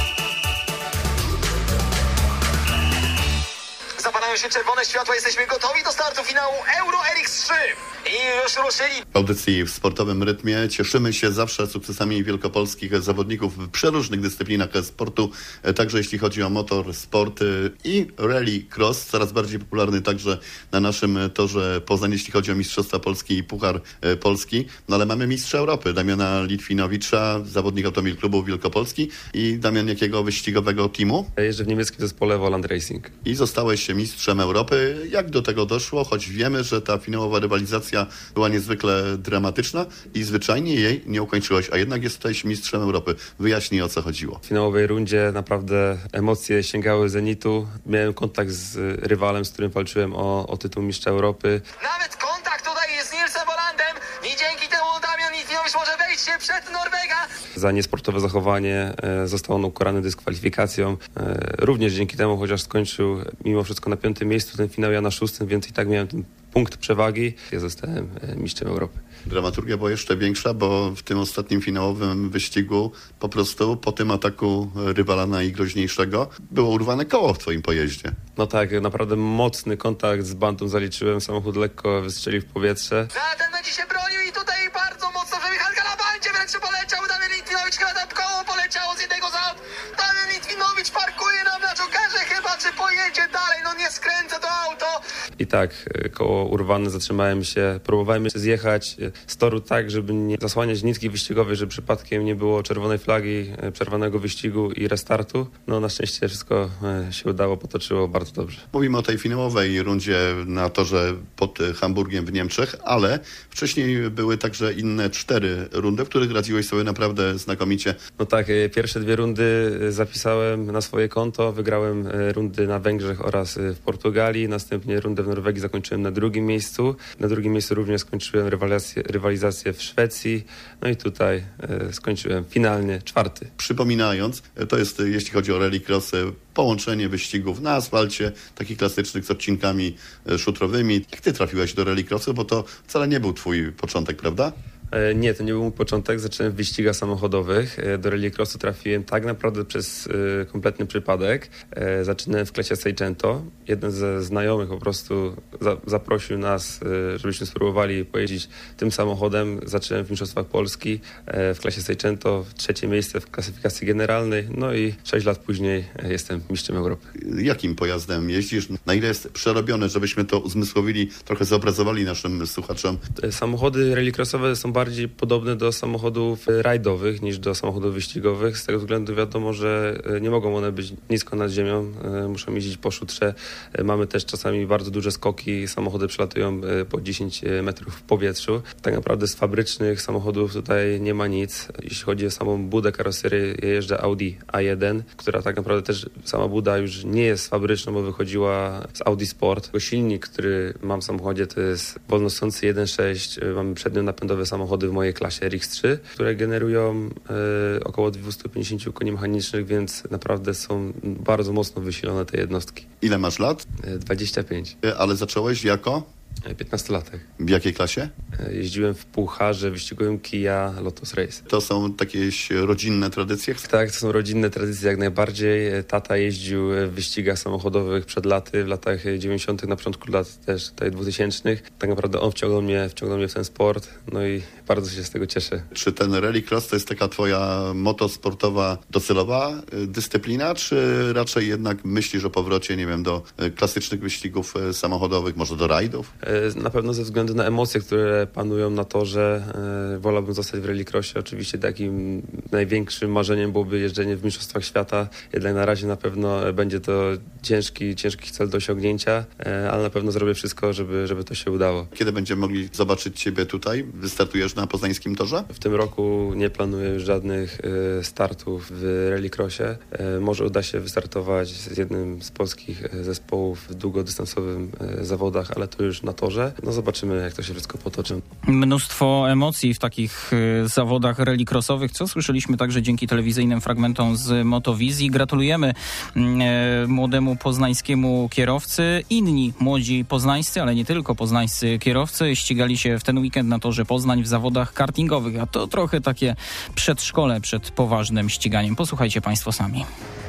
Zapalają się czerwone światła, jesteśmy gotowi do startu finału Euro RX3. I już ruszyli. W audycji w sportowym rytmie cieszymy się zawsze sukcesami wielkopolskich zawodników w przeróżnych dyscyplinach sportu, także jeśli chodzi o motor, sport i rally cross, coraz bardziej popularny także na naszym torze Poznań, jeśli chodzi o Mistrzostwa Polski i Puchar Polski. No ale mamy mistrza Europy, Damiana Litwinowicza, zawodnik Automobil Klubu Wielkopolski i Damian, jakiego wyścigowego teamu? Ja jeżdżę w niemieckim zespole Woland Racing. I zostałeś mistrzem Europy. Jak do tego doszło? Choć wiemy, że ta finałowa rywalizacja była niezwykle dramatyczna i zwyczajnie jej nie ukończyłeś, a jednak jesteś mistrzem Europy. Wyjaśnij, o co chodziło. W finałowej rundzie naprawdę emocje sięgały zenitu. Miałem kontakt z rywalem, z którym walczyłem o tytuł mistrza Europy. Nawet kontakt tutaj jest z Nilsem Wolandem i dzięki temu Damian Litwinowicz może wejść się przed Norwega. Za niesportowe zachowanie został on ukarany dyskwalifikacją. Również dzięki temu, chociaż skończył mimo wszystko na 5. miejscu ten finał, ja na 6., więc i tak miałem ten punkt przewagi. Ja zostałem mistrzem Europy. Dramaturgia była jeszcze większa, bo w tym ostatnim finałowym wyścigu po prostu po tym ataku rywala najgroźniejszego było urwane koło w twoim pojeździe. No tak, naprawdę mocny kontakt z bandą zaliczyłem. Samochód lekko wystrzelił w powietrze. Ten będzie się bronił i tutaj bardzo mocno przemychanka na bandzie wręcz poleciał. Damian Litwinowicz chyba tam koło poleciało z jednego z aut. Damian Litwinowicz parkuje nam na jokerze chyba, czy pojedzie dalej, no nie skręca to auto. I tak, koło urwane, zatrzymałem się, próbowałem jeszcze zjechać z toru tak, żeby nie zasłaniać nitki wyścigowej, żeby przypadkiem nie było czerwonej flagi, przerwanego wyścigu i restartu. No na szczęście wszystko się udało, potoczyło bardzo dobrze. Mówimy o tej finałowej rundzie na torze pod Hamburgiem w Niemczech, ale wcześniej były także inne 4 rundy, w których radziłeś sobie naprawdę znakomicie. No tak, pierwsze 2 rundy zapisałem na swoje konto, wygrałem rundy na Węgrzech oraz w Portugalii, następnie rundę w Norwegii Norwegii zakończyłem na 2. miejscu. Na 2. miejscu również skończyłem rywalizację w Szwecji. No i tutaj skończyłem finalnie 4. Przypominając, to jest, jeśli chodzi o rallycross, połączenie wyścigów na asfalcie, takich klasycznych z odcinkami szutrowymi. Jak ty trafiłeś do rallycrossu, bo to wcale nie był twój początek, prawda? Nie, to nie był mój początek. Zacząłem w wyścigach samochodowych. Do rallycrossu trafiłem tak naprawdę przez kompletny przypadek. Zaczynałem w klasie Seicento. Jeden ze znajomych po prostu zaprosił nas, żebyśmy spróbowali pojeździć tym samochodem. Zacząłem w Mistrzostwach Polski w klasie Seicento, 3. miejsce w klasyfikacji generalnej. No i 6 lat później jestem mistrzem Europy. Jakim pojazdem jeździsz? Na ile jest przerobione, żebyśmy to uzmysłowili, trochę zobrazowali naszym słuchaczom? Samochody rallycrossowe są bardziej podobne do samochodów rajdowych niż do samochodów wyścigowych. Z tego względu wiadomo, że nie mogą one być nisko nad ziemią, muszą jeździć po szutrze. Mamy też czasami bardzo duże skoki, samochody przelatują po 10 metrów w powietrzu. Tak naprawdę z fabrycznych samochodów tutaj nie ma nic. Jeśli chodzi o samą budę karoserii, jeżdżę Audi A1, która tak naprawdę też sama buda już nie jest fabryczna, bo wychodziła z Audi Sport. Silnik, który mam w samochodzie, to jest wolnostojący 1.6. Mamy przednio napędowe samochody w mojej klasie RX3, które generują około 250 koni mechanicznych, więc naprawdę są bardzo mocno wysilone te jednostki. Ile masz lat? 25. Ale zacząłeś jako? 15-latek. W jakiej klasie? Jeździłem w pucharze wyścigowym Kia Lotus Race. To są jakieś rodzinne tradycje? Tak, to są rodzinne tradycje jak najbardziej. Tata jeździł w wyścigach samochodowych przed laty, w latach 90., na początku lat też tutaj 2000. Tak naprawdę on wciągnął mnie w ten sport, no i bardzo się z tego cieszę. Czy ten rallycross to jest taka twoja motosportowa docelowa dyscyplina, czy raczej jednak myślisz o powrocie, nie wiem, do klasycznych wyścigów samochodowych, może do rajdów? Na pewno ze względu na emocje, które panują na torze, wolałbym zostać w rallycrossie. Oczywiście takim największym marzeniem byłoby jeżdżenie w Mistrzostwach Świata. Jednak na razie na pewno będzie to ciężki cel do osiągnięcia, ale na pewno zrobię wszystko, żeby to się udało. Kiedy będziemy mogli zobaczyć ciebie tutaj? Wystartujesz na poznańskim torze? W tym roku nie planuję już żadnych startów w rallycrossie. Może uda się wystartować z jednym z polskich zespołów w długodystansowym zawodach, ale to już na torze. No zobaczymy, jak to się wszystko potoczy. Mnóstwo emocji w takich zawodach rallycrossowych, co słyszeliśmy także dzięki telewizyjnym fragmentom z Motowizji. Gratulujemy młodemu poznańskiemu kierowcy. Inni młodzi poznańscy, ale nie tylko poznańscy kierowcy ścigali się w ten weekend na torze Poznań w zawodach kartingowych, a to trochę takie przedszkole przed poważnym ściganiem. Posłuchajcie państwo sami.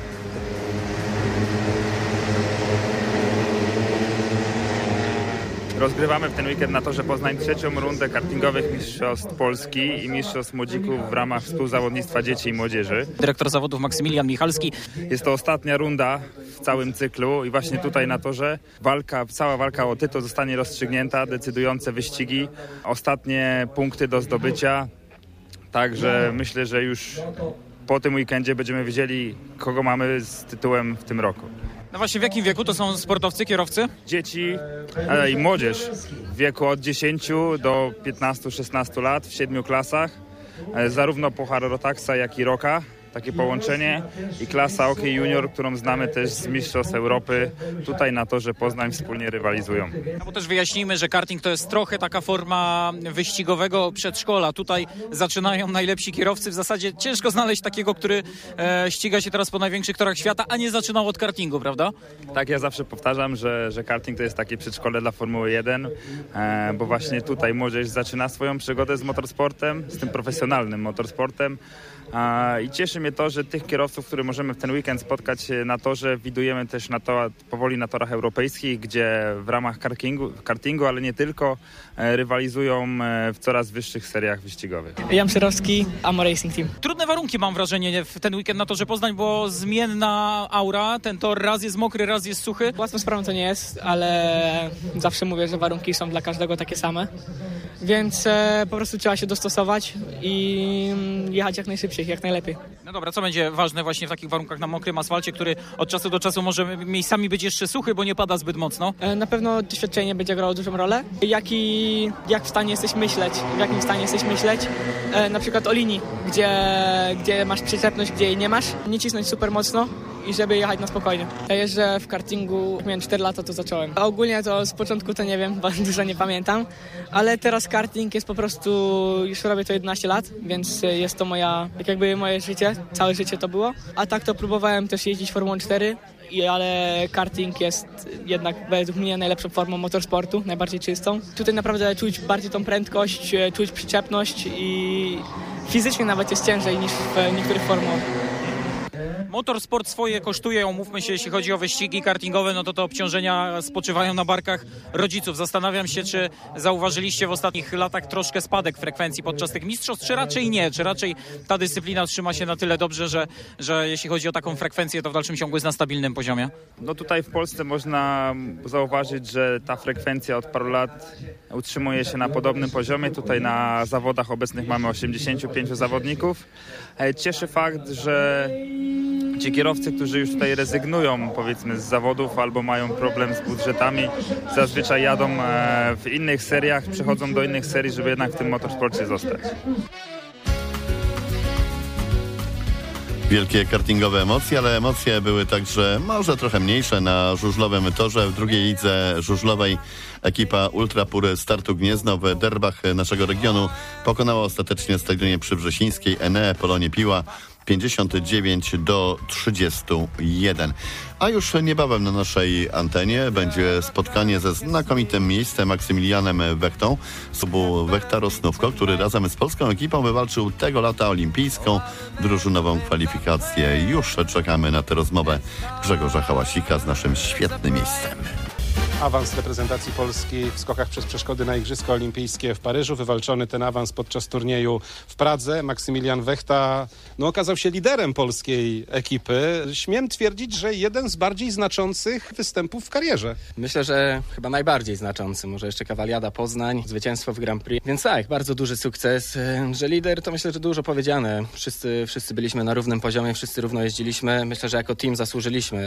Rozgrywamy w ten weekend na torze Poznań 3. rundę kartingowych Mistrzostw Polski i Mistrzostw Młodzików w ramach współzawodnictwa dzieci i młodzieży. Dyrektor zawodów Maksymilian Michalski. Jest to ostatnia runda w całym cyklu i właśnie tutaj na torze cała walka o tytuł zostanie rozstrzygnięta, decydujące wyścigi, ostatnie punkty do zdobycia. Także myślę, że już po tym weekendzie będziemy wiedzieli, kogo mamy z tytułem w tym roku. No właśnie, w jakim wieku to są sportowcy, kierowcy? Dzieci i młodzież w wieku od 10 do 15-16 lat w 7 klasach. Zarówno Puchar Rotaxa, jak i Roka. Takie połączenie i klasa OK Junior, którą znamy też z Mistrzostw Europy, tutaj na torze Poznań wspólnie rywalizują. No bo też wyjaśnijmy, że karting to jest trochę taka forma wyścigowego przedszkola. Tutaj zaczynają najlepsi kierowcy. W zasadzie ciężko znaleźć takiego, który ściga się teraz po największych torach świata, a nie zaczynał od kartingu, prawda? Tak, ja zawsze powtarzam, że karting to jest takie przedszkole dla Formuły 1, bo właśnie tutaj młodzież zaczyna swoją przygodę z motorsportem, z tym profesjonalnym motorsportem. I cieszy mnie to, że tych kierowców, których możemy w ten weekend spotkać na torze, widujemy też powoli na torach europejskich, gdzie w ramach kartingu, ale nie tylko, rywalizują w coraz wyższych seriach wyścigowych. Jan Przyrowski, Amo Racing Team. Trudne warunki, mam wrażenie, w ten weekend na torze Poznań, bo zmienna aura, ten tor raz jest mokry, raz jest suchy. Łatwą sprawą to nie jest, ale zawsze mówię, że warunki są dla każdego takie same, więc po prostu trzeba się dostosować i jechać jak najszybciej, jak najlepiej. No No dobra, co będzie ważne właśnie w takich warunkach na mokrym asfalcie, który od czasu do czasu może miejscami być jeszcze suchy, bo nie pada zbyt mocno? Na pewno doświadczenie będzie grało dużą rolę. W jakim stanie jesteś myśleć, na przykład o linii, gdzie masz przyczepność, gdzie jej nie masz, nie cisnąć super mocno i żeby jechać na spokojnie. Ja jeżdżę w kartingu, jak miałem 4 lata, to zacząłem. A ogólnie to z początku to nie wiem, bo dużo nie pamiętam, ale teraz karting jest po prostu, już robię to 11 lat, więc jest to moje życie, całe życie to było. A tak to próbowałem też jeździć Formułą 4, ale karting jest jednak według mnie najlepszą formą motorsportu, najbardziej czystą. Tutaj naprawdę czuć bardziej tą prędkość, czuć przyczepność i fizycznie nawet jest ciężej niż w niektórych formułach. Motorsport swoje kosztuje, umówmy się, jeśli chodzi o wyścigi kartingowe, no to te obciążenia spoczywają na barkach rodziców. Zastanawiam się, czy zauważyliście w ostatnich latach troszkę spadek frekwencji podczas tych mistrzostw, czy raczej nie? Czy raczej ta dyscyplina trzyma się na tyle dobrze, że jeśli chodzi o taką frekwencję, to w dalszym ciągu jest na stabilnym poziomie? No tutaj w Polsce można zauważyć, że ta frekwencja od paru lat utrzymuje się na podobnym poziomie. Tutaj na zawodach obecnych mamy 85 zawodników. Cieszy fakt, że ci kierowcy, którzy już tutaj rezygnują, powiedzmy, z zawodów albo mają problem z budżetami, zazwyczaj jadą w innych seriach, przechodzą do innych serii, żeby jednak w tym motorsporcie zostać. Wielkie kartingowe emocje, ale emocje były także może trochę mniejsze na żużlowym torze. W drugiej lidze żużlowej ekipa Ultra Pur Startu Gniezno w derbach naszego regionu pokonała ostatecznie Stadionie Przywrzesińskiej Enea Polonię Piła 59-31. A już niebawem na naszej antenie będzie spotkanie ze znakomitym miejscem Maksymilianem Wechtą z klubu Wechta Rosnówko, który razem z polską ekipą wywalczył tego lata olimpijską drużynową kwalifikację. Już czekamy na tę rozmowę Grzegorza Hałasika z naszym świetnym miejscem. Awans reprezentacji Polski w skokach przez przeszkody na Igrzyska Olimpijskie w Paryżu. Wywalczony ten awans podczas turnieju w Pradze. Maksymilian Wechta okazał się liderem polskiej ekipy. Śmiem twierdzić, że jeden z bardziej znaczących występów w karierze. Myślę, że chyba najbardziej znaczący. Może jeszcze Kawaliada Poznań, zwycięstwo w Grand Prix. Więc tak, bardzo duży sukces. Że lider, to myślę, że dużo powiedziane. Wszyscy byliśmy na równym poziomie, wszyscy równo jeździliśmy. Myślę, że jako team zasłużyliśmy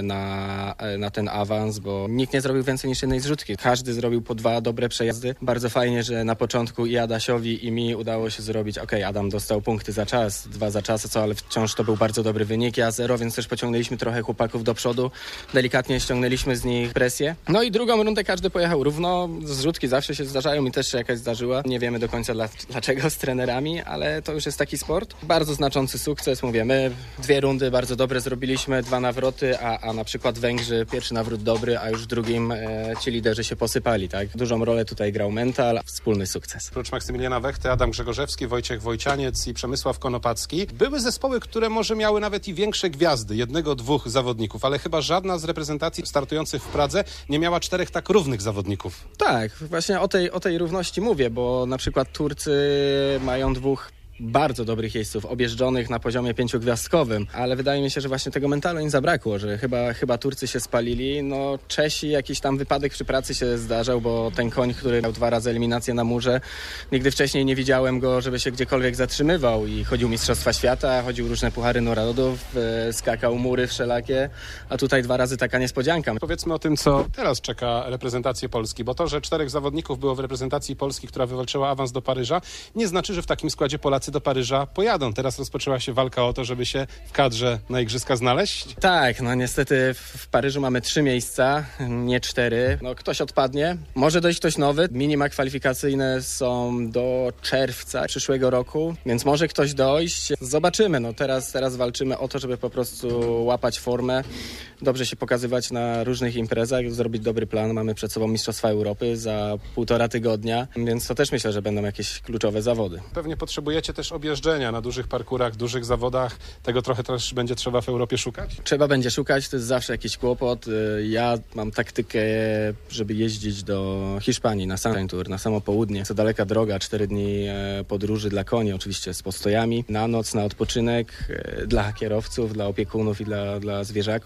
na ten awans, bo nikt nie zrobił więcej niż jednej zrzutki. Każdy zrobił po 2 dobre przejazdy. Bardzo fajnie, że na początku i Adasiowi, i mi udało się zrobić, Adam dostał punkty za czas, 2 za czas, ale wciąż to był bardzo dobry wynik. Ja 0, więc też pociągnęliśmy trochę chłopaków do przodu. Delikatnie ściągnęliśmy z nich presję. No i drugą rundę każdy pojechał równo. Zrzutki zawsze się zdarzają, mi też się jakaś zdarzyła. Nie wiemy do końca dlaczego z trenerami, ale to już jest taki sport. Bardzo znaczący sukces. Mówię, my 2 rundy bardzo dobre zrobiliśmy, 2 nawroty, a na przykład Węgrzy pierwszy nawrót dobry, a już w drugim ci liderzy się posypali, tak? Dużą rolę tutaj grał mental, wspólny sukces. Oprócz Maksymiliana Wechty, Adam Grzegorzewski, Wojciech Wojcianiec i Przemysław Konopacki. Były zespoły, które może miały nawet i większe gwiazdy, 1-2 zawodników, ale chyba żadna z reprezentacji startujących w Pradze nie miała 4 tak równych zawodników. Tak, właśnie o tej równości mówię, bo na przykład Turcy mają 2 bardzo dobrych jeźdźców, objeżdżonych na poziomie 5-gwiazdkowym, ale wydaje mi się, że właśnie tego mentalu im zabrakło, że chyba Turcy się spalili. No Czesi, jakiś tam wypadek przy pracy się zdarzał, bo ten koń, który miał 2 razy eliminację na murze, nigdy wcześniej nie widziałem go, żeby się gdziekolwiek zatrzymywał i chodził Mistrzostwa Świata, chodził różne Puchary Narodów, skakał mury wszelakie, a tutaj 2 razy taka niespodzianka. Powiedzmy o tym, co teraz czeka reprezentację Polski, bo to, że 4 zawodników było w reprezentacji Polski, która wywalczyła awans do Paryża, nie znaczy, że w takim składzie Polacy do Paryża pojadą. Teraz rozpoczęła się walka o to, żeby się w kadrze na Igrzyska znaleźć. Tak, no niestety w Paryżu mamy 3 miejsca, nie 4. No ktoś odpadnie, może dojść ktoś nowy. Minima kwalifikacyjne są do czerwca przyszłego roku, więc może ktoś dojść. Zobaczymy, no teraz walczymy o to, żeby po prostu łapać formę, dobrze się pokazywać na różnych imprezach, zrobić dobry plan. Mamy przed sobą Mistrzostwa Europy za 1,5 tygodnia, więc to też myślę, że będą jakieś kluczowe zawody. Pewnie potrzebujecie też objeżdżenia na dużych parkurach, dużych zawodach. Tego trochę też będzie trzeba w Europie szukać? Trzeba będzie szukać, to jest zawsze jakiś kłopot. Ja mam taktykę, żeby jeździć do Hiszpanii na Sunshine Tour, na samo południe. To daleka droga, 4 dni podróży dla koni, oczywiście z postojami, na noc, na odpoczynek, dla kierowców, dla opiekunów i dla zwierzaków. Już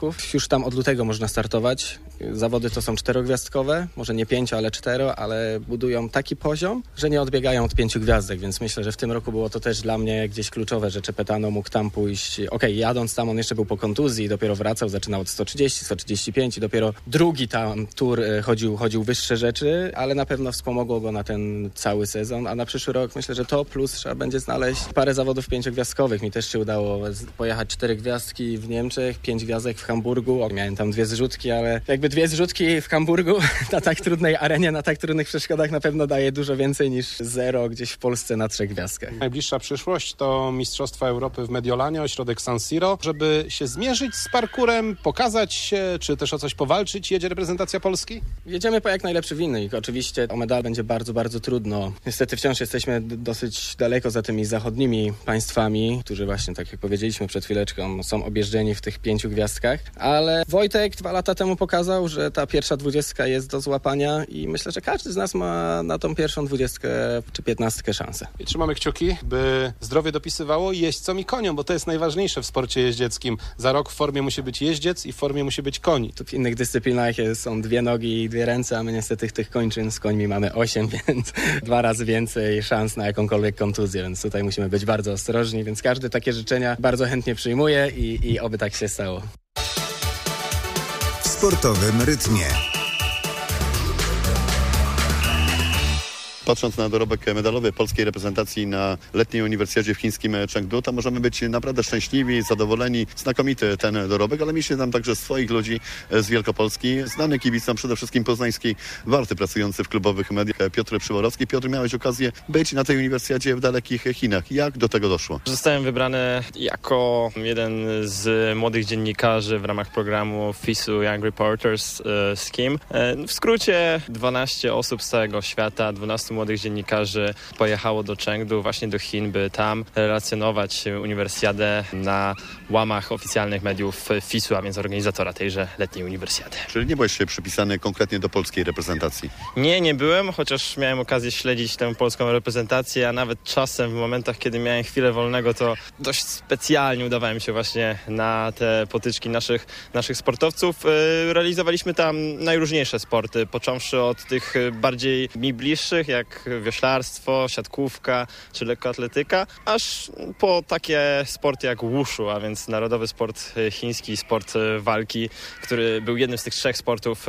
tam od lutego można startować. Zawody to są 4-gwiazdkowe, może nie 5, ale 4, ale budują taki poziom, że nie odbiegają od 5 gwiazdek, więc myślę, że w tym roku było to też dla mnie gdzieś kluczowe, że Cepetano mógł tam pójść. Jadąc tam, on jeszcze był po kontuzji, dopiero wracał, zaczynał od 130, 135 i dopiero drugi tam tour chodził wyższe rzeczy, ale na pewno wspomogło go na ten cały sezon, a na przyszły rok myślę, że to plus trzeba będzie znaleźć parę zawodów 5-gwiazdkowych. Mi też się udało pojechać 4 gwiazdki w Niemczech, 5 gwiazdek w Hamburgu. Miałem tam 2 zrzutki, ale jakby 2 zrzutki w Hamburgu na tak trudnej arenie, na tak trudnych przeszkodach na pewno daje dużo więcej niż 0 gdzieś w Polsce na 3 gwiazdkach. Najbliższa przyszłość to Mistrzostwa Europy w Mediolanie, ośrodek San Siro. Żeby się zmierzyć z parkurem, pokazać się, czy też o coś powalczyć, jedzie reprezentacja Polski? Jedziemy po jak najlepszy winny. Oczywiście o medal będzie bardzo, bardzo trudno. Niestety wciąż jesteśmy dosyć daleko za tymi zachodnimi państwami, którzy właśnie, tak jak powiedzieliśmy przed chwileczką, są objeżdżeni w tych 5 gwiazdkach, ale Wojtek 2 lata temu pokazał, że ta pierwsza 20 jest do złapania i myślę, że każdy z nas ma na tą pierwszą 20 czy 15 szansę. I trzymamy kciuki, by zdrowie dopisywało jeźdźcom i koniom, bo to jest najważniejsze w sporcie jeździeckim. Za rok w formie musi być jeździec i w formie musi być koń. Tu w innych dyscyplinach są 2 nogi i 2 ręce, a my niestety tych kończyn z końmi mamy 8, więc 2 razy więcej szans na jakąkolwiek kontuzję, więc tutaj musimy być bardzo ostrożni, więc każde takie życzenia bardzo chętnie przyjmuję i oby tak się stało. W sportowym rytmie. Patrząc na dorobek medalowy polskiej reprezentacji na letniej uniwersjadzie w chińskim Chengdu, to możemy być naprawdę szczęśliwi, zadowoleni. Znakomity ten dorobek, ale mieliście tam także swoich ludzi z Wielkopolski. Znany kibicom przede wszystkim poznańskiej Warty, pracujący w klubowych mediach, Piotr Przyborowski. Piotr, miałeś okazję być na tej uniwersjadzie w dalekich Chinach. Jak do tego doszło? Zostałem wybrany jako jeden z młodych dziennikarzy w ramach programu FISU Young Reporters Scheme. W skrócie 12 osób z całego świata, 12 młodych dziennikarzy pojechało do Chengdu, właśnie do Chin, by tam relacjonować uniwersjadę na łamach oficjalnych mediów FISU, a więc organizatora tejże letniej uniwersjady. Czyli nie byłeś przypisany konkretnie do polskiej reprezentacji? Nie byłem, chociaż miałem okazję śledzić tę polską reprezentację, a nawet czasem w momentach, kiedy miałem chwilę wolnego, to dość specjalnie udawałem się właśnie na te potyczki naszych sportowców. Realizowaliśmy tam najróżniejsze sporty, począwszy od tych bardziej mi bliższych, jak wioślarstwo, siatkówka czy lekkoatletyka, aż po takie sporty jak wushu, a więc narodowy sport chiński, sport walki, który był jednym z tych 3 sportów,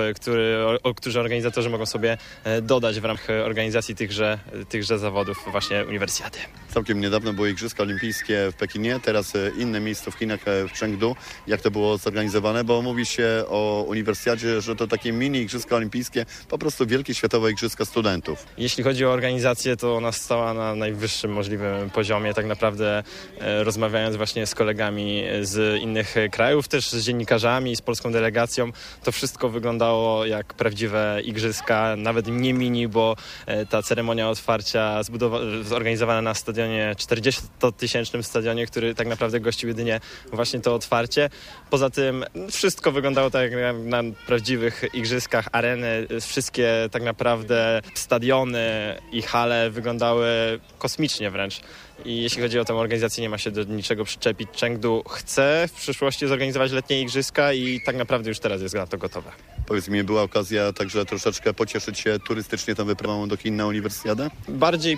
którzy organizatorzy mogą sobie dodać w ramach organizacji tychże zawodów właśnie uniwersjady. Całkiem niedawno były Igrzyska Olimpijskie w Pekinie, teraz inne miejsce w Chinach, w Chengdu. Jak to było zorganizowane? Bo mówi się o uniwersjadzie, że to takie mini Igrzyska Olimpijskie, po prostu wielkie światowe Igrzyska studentów. Jeśli chodzi o organizację, to ona stała na najwyższym możliwym poziomie. Tak naprawdę rozmawiając właśnie z kolegami z innych krajów, też z dziennikarzami, z polską delegacją, to wszystko wyglądało jak prawdziwe igrzyska, nawet nie mini, bo ta ceremonia otwarcia zorganizowana na stadionie, 40-tysięcznym stadionie, który tak naprawdę gościł jedynie właśnie to otwarcie. Poza tym wszystko wyglądało tak jak na prawdziwych igrzyskach, areny, wszystkie tak naprawdę stadiony i hale wyglądały kosmicznie wręcz. I jeśli chodzi o tę organizację, nie ma się do niczego przyczepić. Chengdu chce w przyszłości zorganizować letnie igrzyska i tak naprawdę już teraz jest na to gotowe. Powiedz mi, była okazja także troszeczkę pocieszyć się turystycznie tą wyprawą do Chin na uniwersjadę? Bardziej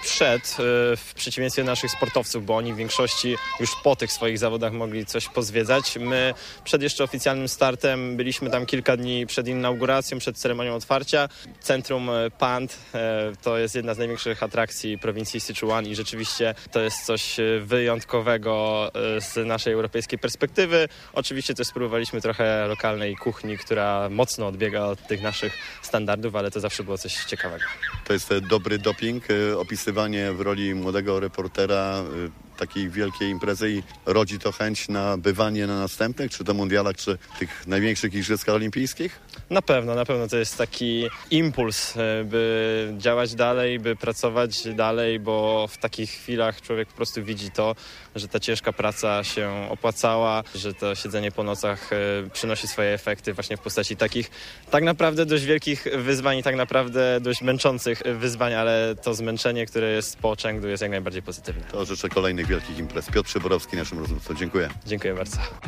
w przeciwieństwie do naszych sportowców, bo oni w większości już po tych swoich zawodach mogli coś pozwiedzać. My przed jeszcze oficjalnym startem byliśmy tam kilka dni przed inauguracją, przed ceremonią otwarcia. Centrum Pand to jest jedna z największych atrakcji prowincji Sichuan i rzeczywiście to jest coś wyjątkowego z naszej europejskiej perspektywy. Oczywiście też spróbowaliśmy trochę lokalnej kuchni, która mocno odbiega od tych naszych standardów, ale to zawsze było coś ciekawego. To jest dobry doping, opisywanie w roli młodego reportera takiej wielkiej imprezy i rodzi to chęć na bywanie na następnych, czy to mundialach, czy tych największych igrzyskach olimpijskich? Na pewno to jest taki impuls, by działać dalej, by pracować dalej, bo w takich chwilach człowiek po prostu widzi to, że ta ciężka praca się opłacała, że to siedzenie po nocach przynosi swoje efekty właśnie w postaci takich tak naprawdę dość wielkich wyzwań i tak naprawdę dość męczących wyzwań, ale to zmęczenie, które jest po Chengdu, jest jak najbardziej pozytywne. To życzę kolejnych wielkich imprez. Piotr Przyborowski, naszym rozmówcą. Dziękuję. Dziękuję bardzo.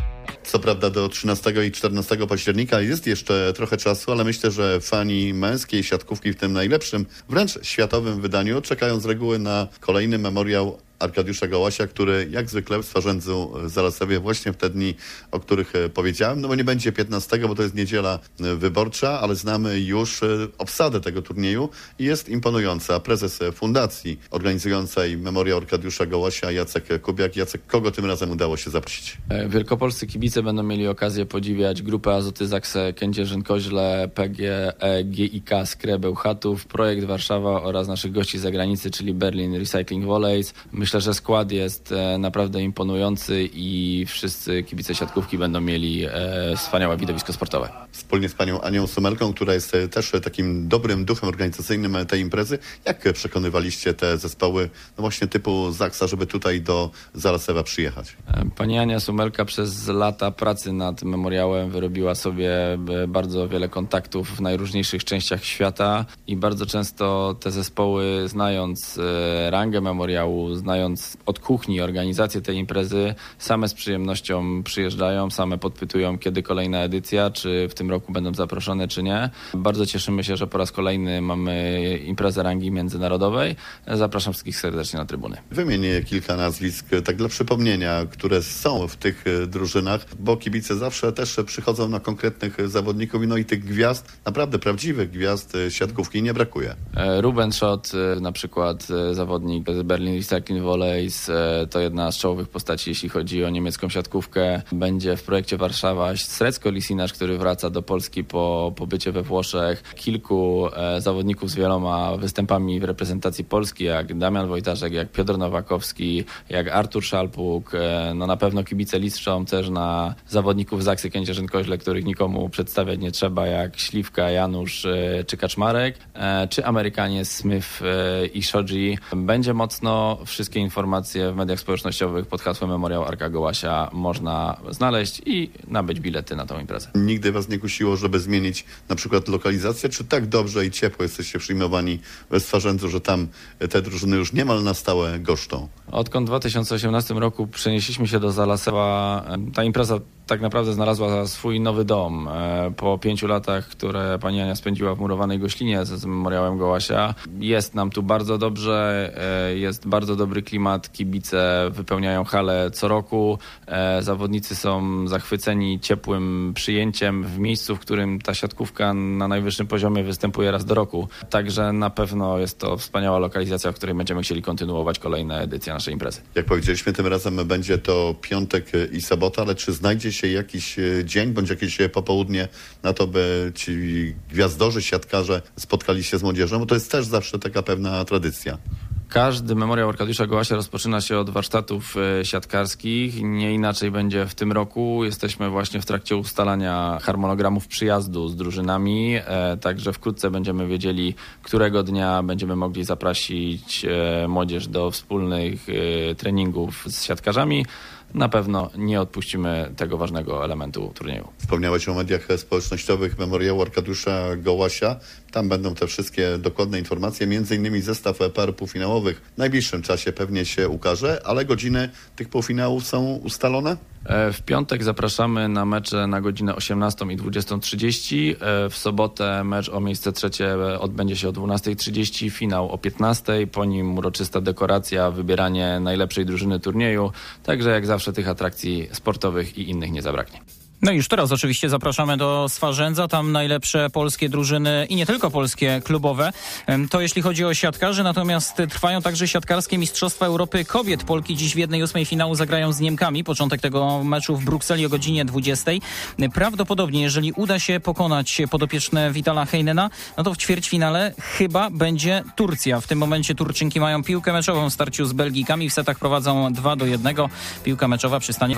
Co prawda do 13 i 14 października jest jeszcze trochę czasu, ale myślę, że fani męskiej siatkówki w tym najlepszym, wręcz światowym wydaniu czekają z reguły na kolejny memoriał Arkadiusza Gołasia, który jak zwykle w Swarzędzu Zalasowie właśnie w te dni, o których powiedziałem, no bo nie będzie 15, bo to jest niedziela wyborcza, ale znamy już obsadę tego turnieju i jest imponująca. Prezes fundacji organizującej memoriał Arkadiusza Gołasia, Jacek Kubiak. Jacek, kogo tym razem udało się zaprosić? Wielkopolscy kibice będą mieli okazję podziwiać grupę Azoty Zakse Kędzierzyn-Koźle, PGE, GIK Skre Bełchatów, Projekt Warszawa oraz naszych gości z zagranicy, czyli Berlin Recycling Volleys. Myślę, że skład jest naprawdę imponujący i wszyscy kibice siatkówki będą mieli wspaniałe widowisko sportowe. Wspólnie z panią Anią Sumelką, która jest też takim dobrym duchem organizacyjnym tej imprezy. Jak przekonywaliście te zespoły, no właśnie typu Zaksa, żeby tutaj do Zalasewa przyjechać? Pani Ania Sumelka przez lata pracy nad memoriałem wyrobiła sobie bardzo wiele kontaktów w najróżniejszych częściach świata i bardzo często te zespoły, znając rangę memoriału, znając od kuchni organizację tej imprezy, same z przyjemnością przyjeżdżają, same podpytują, kiedy kolejna edycja, czy w tym roku będą zaproszone, czy nie. Bardzo cieszymy się, że po raz kolejny mamy imprezę rangi międzynarodowej. Zapraszam wszystkich serdecznie na trybuny. Wymienię kilka nazwisk, tak dla przypomnienia, które są w tych drużynach, bo kibice zawsze też przychodzą na konkretnych zawodników, no i tych gwiazd, naprawdę prawdziwych gwiazd siatkówki nie brakuje. Ruben Schott, na przykład zawodnik z Berlin Recycling Volleys, to jedna z czołowych postaci, jeśli chodzi o niemiecką siatkówkę. Będzie w projekcie Warszawa Srecko Lisinacz, który wraca do Polski po pobycie we Włoszech. Kilku zawodników z wieloma występami w reprezentacji Polski, jak Damian Wojtaszek, jak Piotr Nowakowski, jak Artur Szalpuk. No na pewno kibice liczą też na zawodników Zaksy Kędzierzyn-Koźle, których nikomu przedstawiać nie trzeba, jak Śliwka, Janusz czy Kaczmarek, czy Amerykanie Smith i Shoji. Będzie mocno. Wszystkie informacje w mediach społecznościowych pod hasłem Memoriał Arka Gołasia można znaleźć i nabyć bilety na tą imprezę. Nigdy was nie kusiło, żeby zmienić na przykład lokalizację? Czy tak dobrze i ciepło jesteście przyjmowani w Swarzędzu, że tam te drużyny już niemal na stałe goszczą? Odkąd w 2018 roku przenieśliśmy się do Zalasewa, ta impreza tak naprawdę znalazła swój nowy dom. Po 5 latach, które pani Ania spędziła w murowanej Goślinie z memoriałem Gołasia, jest nam tu bardzo dobrze, jest bardzo dobry klimat, kibice wypełniają halę co roku, zawodnicy są zachwyceni ciepłym przyjęciem w miejscu, w którym ta siatkówka na najwyższym poziomie występuje raz do roku. Także na pewno jest to wspaniała lokalizacja, w której będziemy chcieli kontynuować kolejne edycje naszej imprezy. Jak powiedzieliśmy, tym razem będzie to piątek i sobota, ale czy znajdzie się jakiś dzień bądź jakieś popołudnie na to, by ci gwiazdorzy, siatkarze spotkali się z młodzieżą? Bo to jest też zawsze taka pewna tradycja. Każdy memoriał Arkadiusza Gołasia rozpoczyna się od warsztatów siatkarskich. Nie inaczej będzie w tym roku. Jesteśmy właśnie w trakcie ustalania harmonogramów przyjazdu z drużynami, także wkrótce będziemy wiedzieli, którego dnia będziemy mogli zaprosić młodzież do wspólnych treningów z siatkarzami. Na pewno nie odpuścimy tego ważnego elementu turnieju. Wspomniałeś o mediach społecznościowych memoriału Arkadiusza Gołasia. Tam będą te wszystkie dokładne informacje, m.in. zestaw par półfinałowych. W najbliższym czasie pewnie się ukaże, ale godziny tych półfinałów są ustalone? W piątek zapraszamy na mecze na godzinę 18 i 20:30. W sobotę mecz o miejsce trzecie odbędzie się o 12:30, finał o 15:00. Po nim uroczysta dekoracja, wybieranie najlepszej drużyny turnieju. Także jak zawsze tych atrakcji sportowych i innych nie zabraknie. No i już teraz oczywiście zapraszamy do Swarzędza, tam najlepsze polskie drużyny i nie tylko polskie klubowe. To jeśli chodzi o siatkarzy, natomiast trwają także siatkarskie Mistrzostwa Europy Kobiet. Polki dziś w 1/8 finału zagrają z Niemkami. Początek tego meczu w Brukseli o godzinie 20:00. Prawdopodobnie, jeżeli uda się pokonać podopieczne Vitala Heinena, no to w ćwierćfinale chyba będzie Turcja. W tym momencie Turczynki mają piłkę meczową w starciu z Belgijkami. W setach prowadzą 2-1. Piłka meczowa przy stanie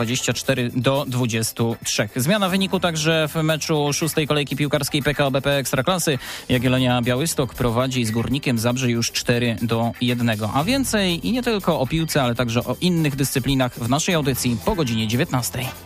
24-23. Zmiana wyniku także w meczu 6. kolejki piłkarskiej PKO BP Ekstraklasy. Jagiellonia Białystok prowadzi z Górnikiem Zabrze już 4-1. A więcej i nie tylko o piłce, ale także o innych dyscyplinach w naszej audycji po godzinie 19:00.